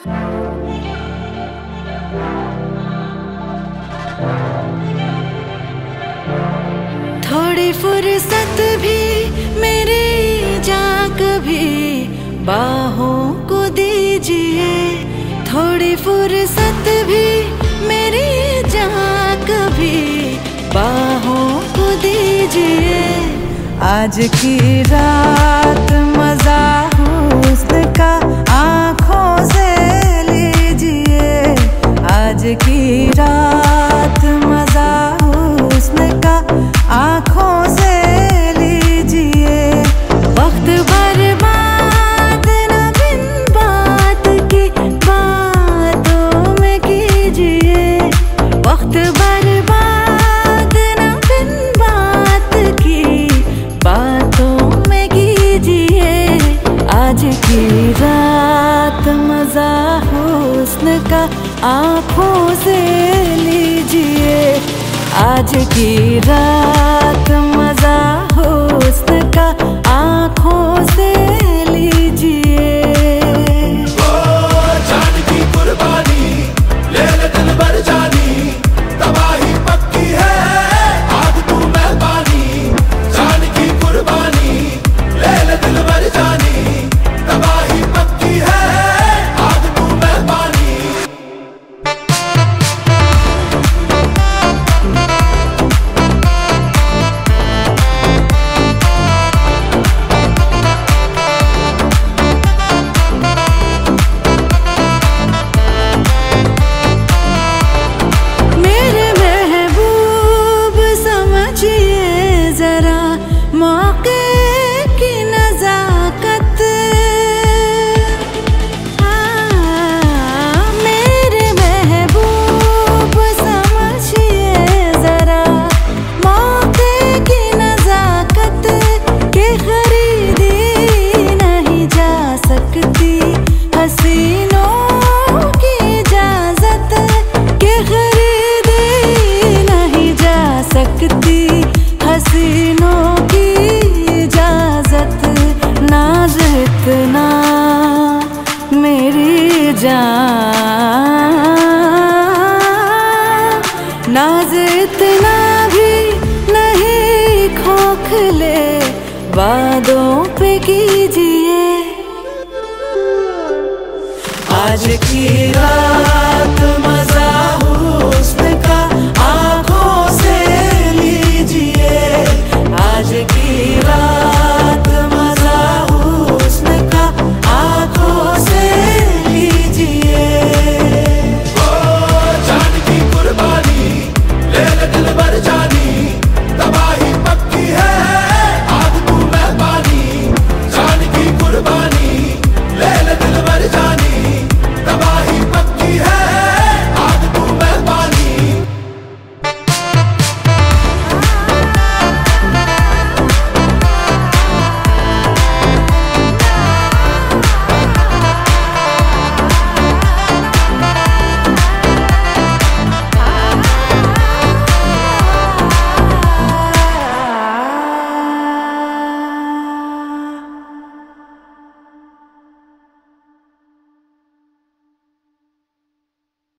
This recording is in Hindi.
थोड़ी फुर्सत भी मेरी जान कभी बाहों को दीजिए, थोड़ी फुर्सत भी मेरी जान कभी बाहों को दीजिए। आज की रात मजा हुस्न का आँखों से लीजिए, आज की रात मजा हुस्न का आँखों से लीजिए। वक्त बर्बाद न बिन बात की बातों में कीजिए, वक्त बर्बाद न बिन बात की बातों में कीजिए। आज की रात मजा हुस्न का आँखों से लीजिए, आज की रात मजा हुस्न का आँखों से लीजिए। ओ जान की कुर्बानी ले ले दिल भर जानी, तबाही पक्की है आग तू मेहरबानी। जान की कुर्बानी ले ले दिल भर जानी, तबाही पक्की है आग तू मेहरबानी। हसीनों की इजाजत नाज इतना मेरी जान, नाज इतना भी नहीं खोखले वादों पे कीजिए। आज की रात